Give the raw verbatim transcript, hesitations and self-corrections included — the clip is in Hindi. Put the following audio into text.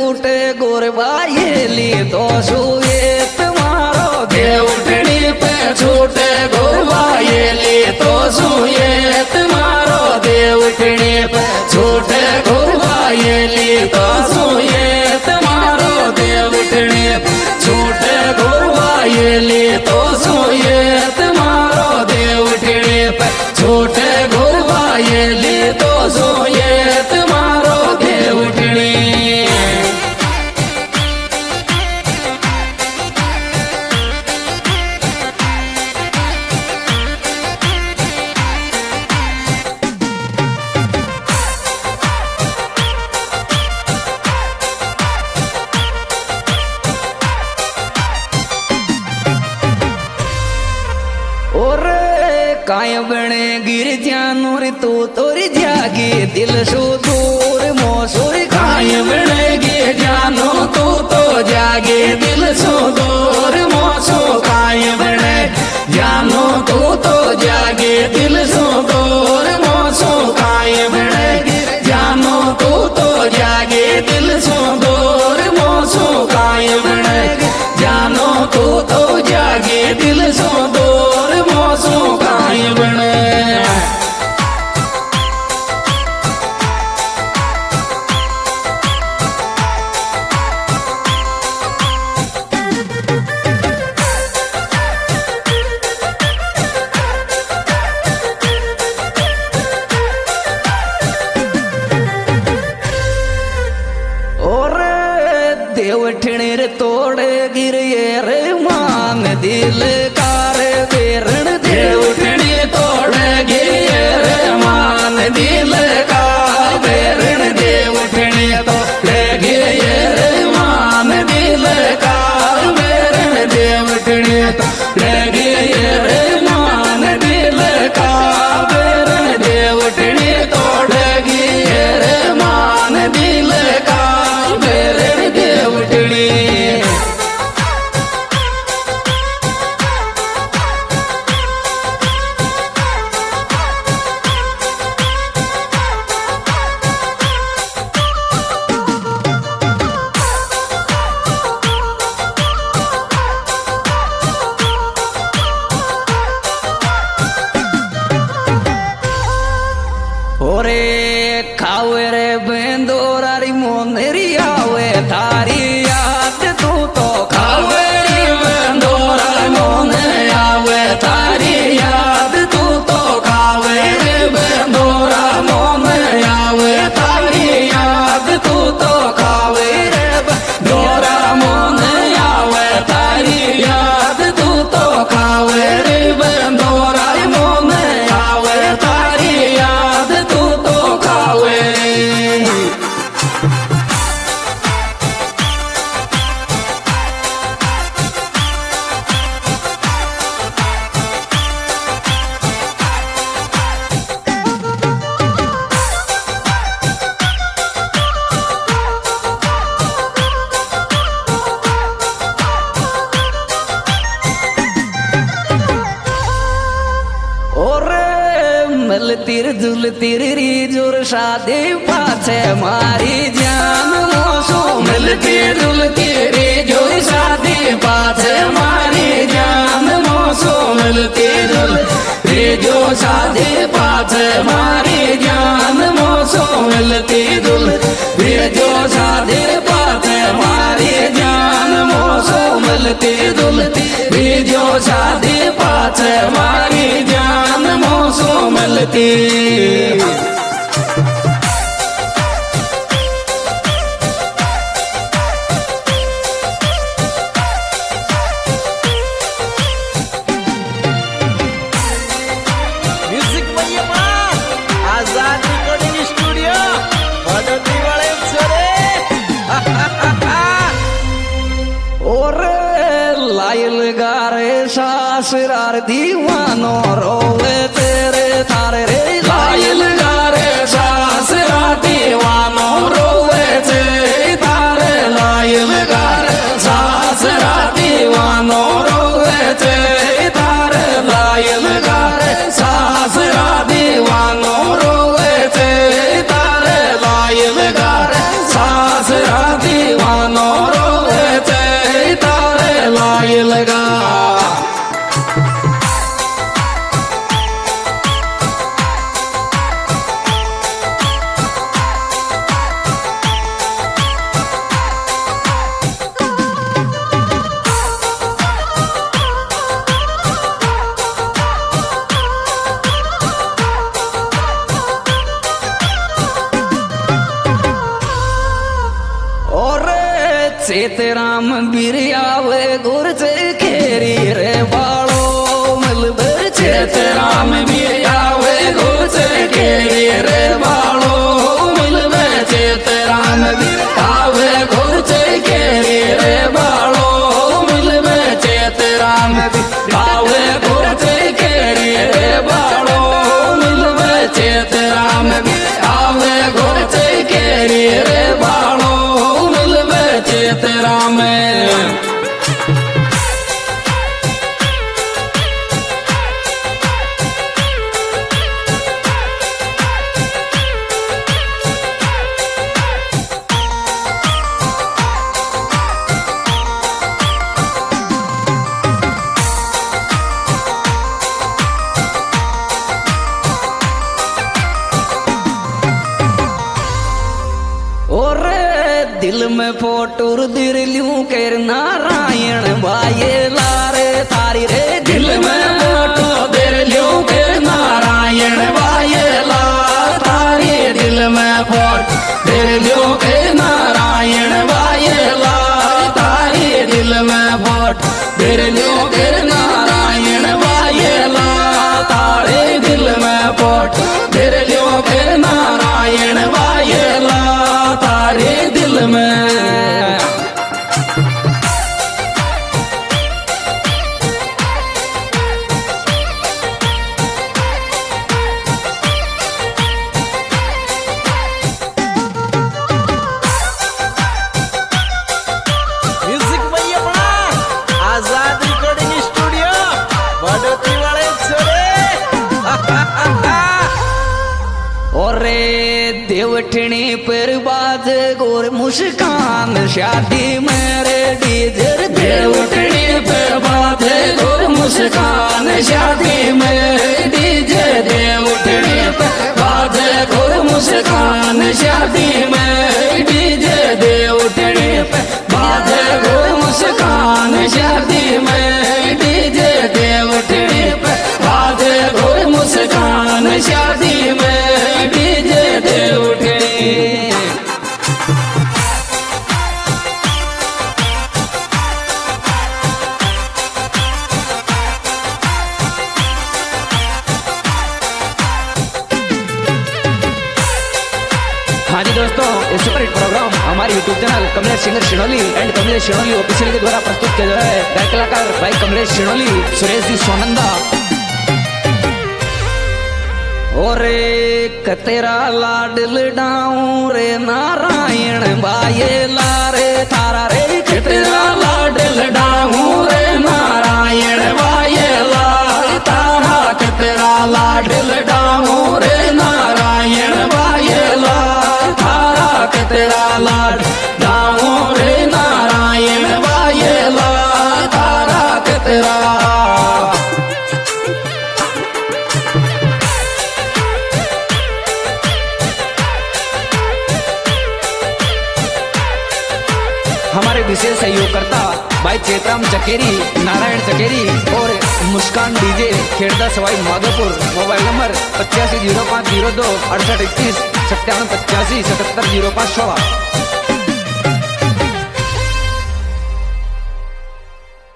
छूटे गोरबा ये ली तो सुए तुम्हारो देवटनी पे छूटे गोरबा ये ली तो सुए तुम्हारो देवटनी पे छूटे गोरबा ये ली तो सुए तुम्हारो देवटनी पे छूटे गोरबा ये ली तो सुए तुम्हारो देवटनी पे छूटे गोरबा ये ली तो सुए तुम्हारो देवटनी। काय बने गिर जानूर तू तोर जागे दिल सो दूर मोसुर काय बने गिर जानो तू तो जागे दिल सो दूर मोसो काय बने जानो तू तो जागे दिल सो दूर मोसो काय बने जानो तू तो जागे दिल सो दूर मोसो काय बने जानो तू तो जागे दिल सो दूर मोसो काय बने। देवठने रे तोड़े गिरे रे मान दिल कार बेरण देवठने तोड़े गिरे रे मान दिल कार बेरण देवठने तोड़े गिरे रे मान दिल कार बेरण देवठने तोड़े गिरे रे मान दिल कार बेरण देवठने तोड़े गिरे रे मान दिल कार बेरण देवटनी। ओरे खावे रे बेंदोरारी मोनेरी आवे थारी याद तू तो खावे रे बेंदोरा मोने आवे थारी याद तू तो खावे रे बेंदोरा मोने आवे थारी याद तू तो खावे रे बेंदोरा मोने आवे थारी याद तू तो खावे रे बेंदोरा मोने आवे थारी याद तू तो खावे। मल तिर जुल तिर री जोर शादी पाछे मारी जान मोसो मल तिर जुल तिर जोर शादी पाछे मारी जान मोसो मल तिर जुल रे जो शादी पाछे मारी जान मोसो मल तिर जुल रे जो शादी पाछे मारी जान मोसो मल तिर जुल रे जो शादी पाछे मारी जान मोसो मलती। म्युझिक भैया आजाद रिकॉर्डिंग स्टुडिओ भगवती वाले ओरे लायल गारे सासरार दीवानो रोवे तेरे थारे रे लायल गारे सासरार दीवानो रोवे तेरे थारे लायल गारे सासरार दीवानो रोवे तेरे थारे लायल गारे सासरार दीवानो रोवे तेरे थारे लायल गारे सासरार दीवानो केरी रे बालो मिलबे चेत राम भी आवे घोच केरी रे बालो मिलबे चेत राम भी आवे घोच केरी रे बालो मिलबे चेत राम भी आवे घोच केरी रे बालो मिलबे चेत राम भी आवे घोच केरी रे बालो मिलबे चेत राम। दिल में फोटोर दिर लूं कर नारायण बाये लारे तारी रे दिल में फोटो दिर लूं कर नारायण बाये ला तारी दिल में फोटो दिर लूं कर नारायण बाये ला तारी दिल में फोटो दिर लूं कर नारायण बाये ला तारे दिल में फोटो दिर लूं कर नारायण बाये ला तारे दिल में। म्यूजिक भैया बड़ा आजाद रिकॉर्डिंग स्टूडियो बड़ोती वाले छोरे। और देवठनी पर बाज गोर मुस्कान शादी मेरे डीजर देवठनी पर बाज गोर मुस्कान शादी मेरे डीजे देवठनी पर बाज गोर मुस्कान शादी मेरे डीजे देवठनी पर बाज गोर मुस्कान शादी मेरे डीजे देवठनी पर बाज गोर मुस्कान शादी में डीजे देवठनी। हाँ जी दोस्तों, इस सुपर हिट प्रोग्राम हमारे YouTube channel Kamlesh singer Shinoli and Kamlesh Shinoli official के द्वारा प्रस्तुत किया जा रहा है। गायक कलाकार भाई कमलेश शिनोली, सुरेश जी सोनंदा। और कतेरा लाडल डाऊं रे नारायण बाये लारे तारा रे कतेरा लाडल डाऊं रे नारायण बाये ला तारा कतेरा लाडल डाऊं रे नारायण बाये ला तारा कतेरा लाड डाऊं रे नारायण बाये ला तारा कतेरा। हमारे विशेष सहयोगकर्ता भाई चेतराम चकेरी, नारायण चकेरी और Muskan DJ Khedda Sawai Madhopur. Mobile number पचासी जीरो पाँच जीरो दो अड़सठ इक्कीस सत्तावन पचासी सतहत्तर जीरो पाँच सोलह।